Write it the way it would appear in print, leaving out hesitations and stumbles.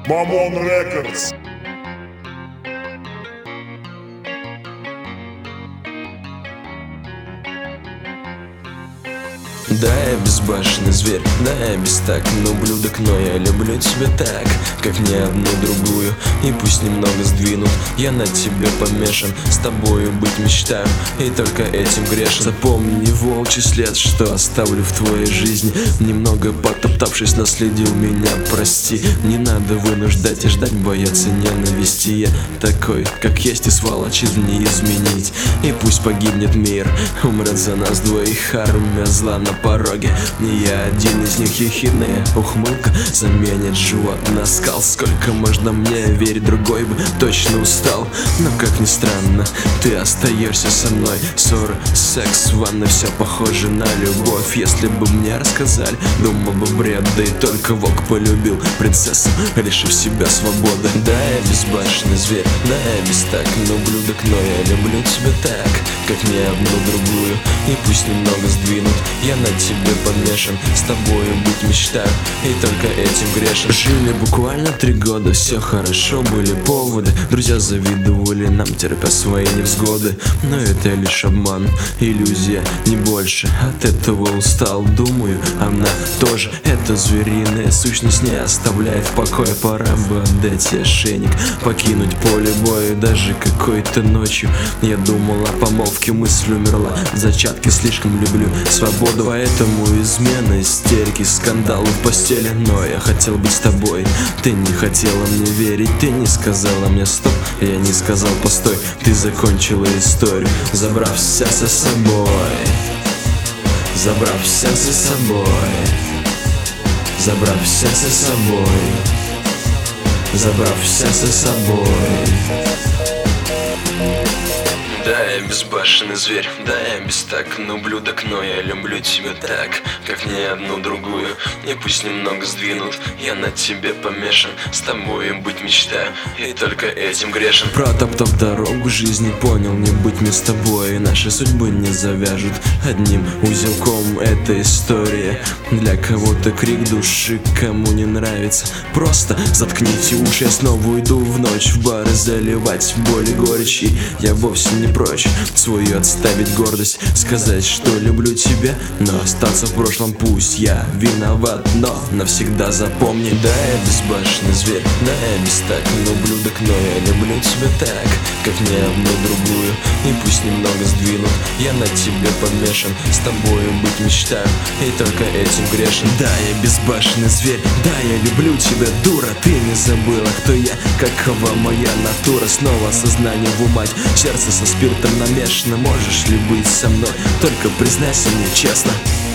Мамон Рекордс. Да, я безбашенный зверь, да, я без так, но ублюдок, но я люблю тебя так, как ни одну другую. И пусть немного сдвинут, я на тебе помешан, с тобою быть мечтаю, и только этим грешен. Запомни волчий след, что оставлю в твоей жизни. Немного потоптавшись, наследил меня, прости. Не надо вынуждать и ждать, бояться ненависти. Я такой, как есть, и сволочизм не изменить. И пусть погибнет мир, умрет за нас двоих армия зла на пороге. Не я один из них, ехидная ухмылка заменит живот на скал. Сколько можно мне верить, другой бы точно устал. Но как ни странно, ты остаешься со мной. Ссоры, секс, ванны, все похоже на любовь. Если бы мне рассказали, думал бы бред. Да и только волк полюбил принцессу, лишив себя свободы. Да, я безбашенный зверь, да, я без так, но ублюдок, но я люблю тебя так, как ни одну другую. И пусть немного сдвинут, я на тебе помешан, с тобою быть мечтаю, и только этим грешен. Жили буквально 3 года, все хорошо, были поводы. Друзья завидовали нам, терпя свои невзгоды. Но это лишь обман, иллюзия, не больше. От этого устал, думаю, она тоже. Эта звериная сущность не оставляет в покое. Пора бы отдать ошейник, покинуть поле боя. Даже какой-то ночью я думал о помолвке, мысль умерла. Зачатки слишком люблю свободу, поэтому измены, истерики, скандалы в постели. Но я хотел быть с тобой, ты не хотела мне верить. Ты не сказала мне стоп, я не сказал постой. Ты закончила историю, забрав сердце с собой. Забрав сердце с собой. Забрав сердце с собой. Забрав сердце с собой. Да, я безбашенный зверь, да, я без так, но ублюдок, но я люблю тебя так, как ни одну другую. И пусть немного сдвинут, я на тебе помешан, с тобою быть мечтаю, и только этим грешен. Протоптав дорогу жизни, понял, не быть мне с тобой, и наши судьбы не завяжут одним узелком. Эта история для кого-то крик души, кому не нравится, просто заткните уши. Я снова уйду в ночь в бары заливать боль и горечь, и я вовсе не прочь свою отставить гордость, сказать, что люблю тебя, но остаться в прошлом. Пусть я виноват, но навсегда запомни. Да, я безбашенный зверь, да, я без так, но ублюдок, но я люблю тебя так, как ни одну другую. И пусть немного сдвинут, я на тебе помешан, с тобою быть мечтаю, и только этим грешен. Да, я безбашенный зверь, да, я люблю тебя, дура. Ты не забыла, кто я, какова моя натура. Снова сознание в умать, сердце со спиртом намешано. Можешь ли быть со мной, только признайся мне честно.